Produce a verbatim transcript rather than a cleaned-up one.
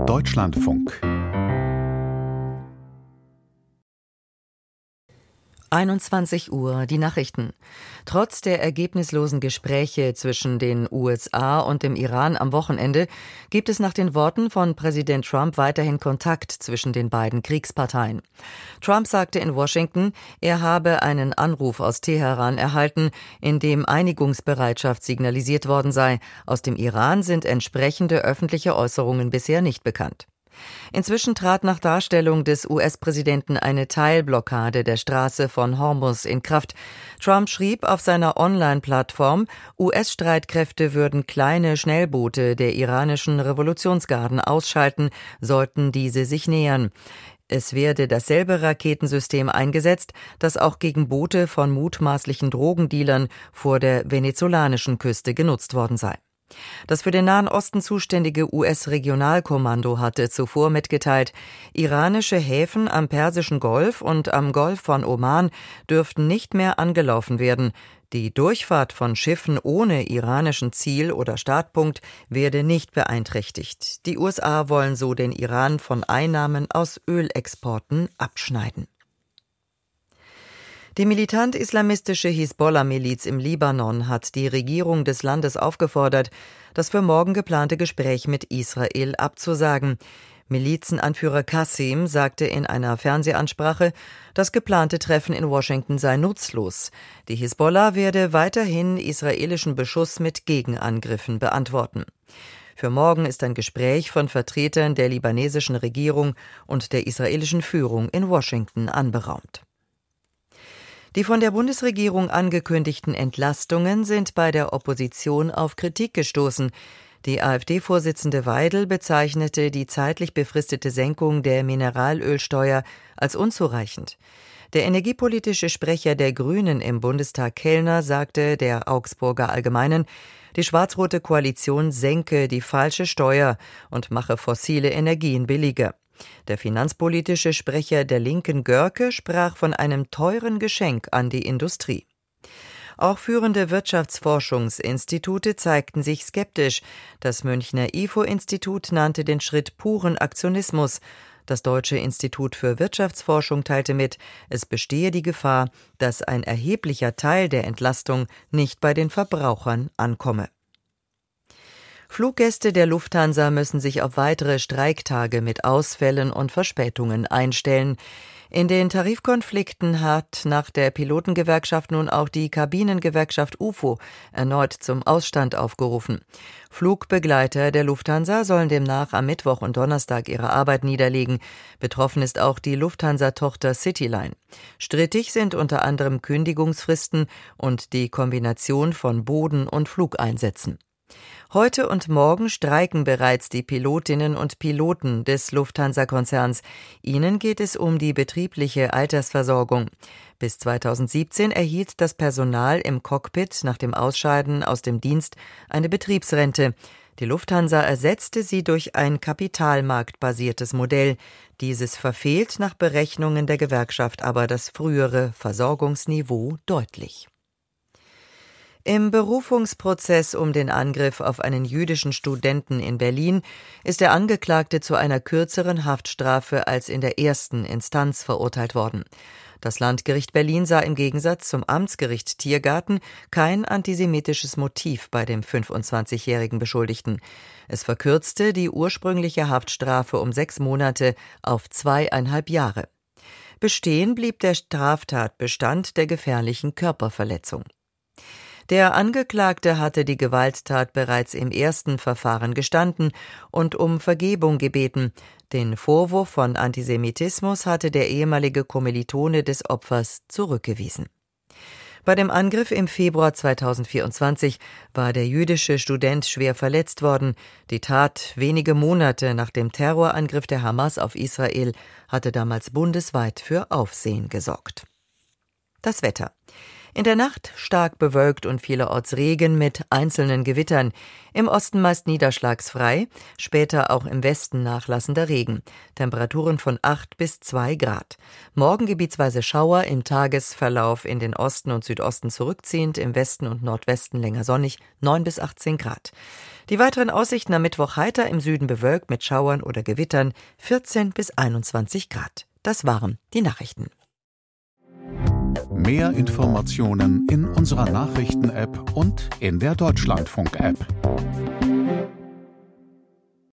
Deutschlandfunk einundzwanzig Uhr, die Nachrichten. Trotz der ergebnislosen Gespräche zwischen den U S A und dem Iran am Wochenende gibt es nach den Worten von Präsident Trump weiterhin Kontakt zwischen den beiden Kriegsparteien. Trump sagte in Washington, er habe einen Anruf aus Teheran erhalten, in dem Einigungsbereitschaft signalisiert worden sei. Aus dem Iran sind entsprechende öffentliche Äußerungen bisher nicht bekannt. Inzwischen trat nach Darstellung des U S-Präsidenten eine Teilblockade der Straße von Hormuz in Kraft. Trump schrieb auf seiner Online-Plattform, U S-Streitkräfte würden kleine Schnellboote der iranischen Revolutionsgarden ausschalten, sollten diese sich nähern. Es werde dasselbe Raketensystem eingesetzt, das auch gegen Boote von mutmaßlichen Drogendealern vor der venezolanischen Küste genutzt worden sei. Das für den Nahen Osten zuständige U S-Regionalkommando hatte zuvor mitgeteilt, iranische Häfen am Persischen Golf und am Golf von Oman dürften nicht mehr angelaufen werden. Die Durchfahrt von Schiffen ohne iranischen Ziel oder Startpunkt werde nicht beeinträchtigt. Die U S A wollen so den Iran von Einnahmen aus Ölexporten abschneiden. Die militant-islamistische Hisbollah-Miliz im Libanon hat die Regierung des Landes aufgefordert, das für morgen geplante Gespräch mit Israel abzusagen. Milizenanführer Qasem sagte in einer Fernsehansprache, das geplante Treffen in Washington sei nutzlos. Die Hisbollah werde weiterhin israelischen Beschuss mit Gegenangriffen beantworten. Für morgen ist ein Gespräch von Vertretern der libanesischen Regierung und der israelischen Führung in Washington anberaumt. Die von der Bundesregierung angekündigten Entlastungen sind bei der Opposition auf Kritik gestoßen. Die AfD-Vorsitzende Weidel bezeichnete die zeitlich befristete Senkung der Mineralölsteuer als unzureichend. Der energiepolitische Sprecher der Grünen im Bundestag, Kellner, sagte der Augsburger Allgemeinen, die schwarz-rote Koalition senke die falsche Steuer und mache fossile Energien billiger. Der finanzpolitische Sprecher der Linken, Görke, sprach von einem teuren Geschenk an die Industrie. Auch führende Wirtschaftsforschungsinstitute zeigten sich skeptisch. Das Münchner I F O-Institut nannte den Schritt puren Aktionismus. Das Deutsche Institut für Wirtschaftsforschung teilte mit, es bestehe die Gefahr, dass ein erheblicher Teil der Entlastung nicht bei den Verbrauchern ankomme. Fluggäste der Lufthansa müssen sich auf weitere Streiktage mit Ausfällen und Verspätungen einstellen. In den Tarifkonflikten hat nach der Pilotengewerkschaft nun auch die Kabinengewerkschaft U F O erneut zum Ausstand aufgerufen. Flugbegleiter der Lufthansa sollen demnach am Mittwoch und Donnerstag ihre Arbeit niederlegen. Betroffen ist auch die Lufthansa-Tochter Cityline. Strittig sind unter anderem Kündigungsfristen und die Kombination von Boden- und Flugeinsätzen. Heute und morgen streiken bereits die Pilotinnen und Piloten des Lufthansa-Konzerns. Ihnen geht es um die betriebliche Altersversorgung. Bis zweitausendsiebzehn erhielt das Personal im Cockpit nach dem Ausscheiden aus dem Dienst eine Betriebsrente. Die Lufthansa ersetzte sie durch ein kapitalmarktbasiertes Modell. Dieses verfehlt nach Berechnungen der Gewerkschaft aber das frühere Versorgungsniveau deutlich. Im Berufungsprozess um den Angriff auf einen jüdischen Studenten in Berlin ist der Angeklagte zu einer kürzeren Haftstrafe als in der ersten Instanz verurteilt worden. Das Landgericht Berlin sah im Gegensatz zum Amtsgericht Tiergarten kein antisemitisches Motiv bei dem fünfundzwanzigjährigen Beschuldigten. Es verkürzte die ursprüngliche Haftstrafe um sechs Monate auf zweieinhalb Jahre. Bestehen blieb der Straftatbestand der gefährlichen Körperverletzung. Der Angeklagte hatte die Gewalttat bereits im ersten Verfahren gestanden und um Vergebung gebeten. Den Vorwurf von Antisemitismus hatte der ehemalige Kommilitone des Opfers zurückgewiesen. Bei dem Angriff im Februar zweitausendvierundzwanzig war der jüdische Student schwer verletzt worden. Die Tat wenige Monate nach dem Terrorangriff der Hamas auf Israel hatte damals bundesweit für Aufsehen gesorgt. Das Wetter. In der Nacht stark bewölkt und vielerorts Regen mit einzelnen Gewittern. Im Osten meist niederschlagsfrei, später auch im Westen nachlassender Regen. Temperaturen von acht bis zwei Grad. Morgen gebietsweise Schauer, im Tagesverlauf in den Osten und Südosten zurückziehend, im Westen und Nordwesten länger sonnig, neun bis achtzehn Grad. Die weiteren Aussichten am Mittwoch heiter, im Süden bewölkt mit Schauern oder Gewittern, vierzehn bis einundzwanzig Grad. Das waren die Nachrichten. Mehr Informationen in unserer Nachrichten-App und in der Deutschlandfunk-App.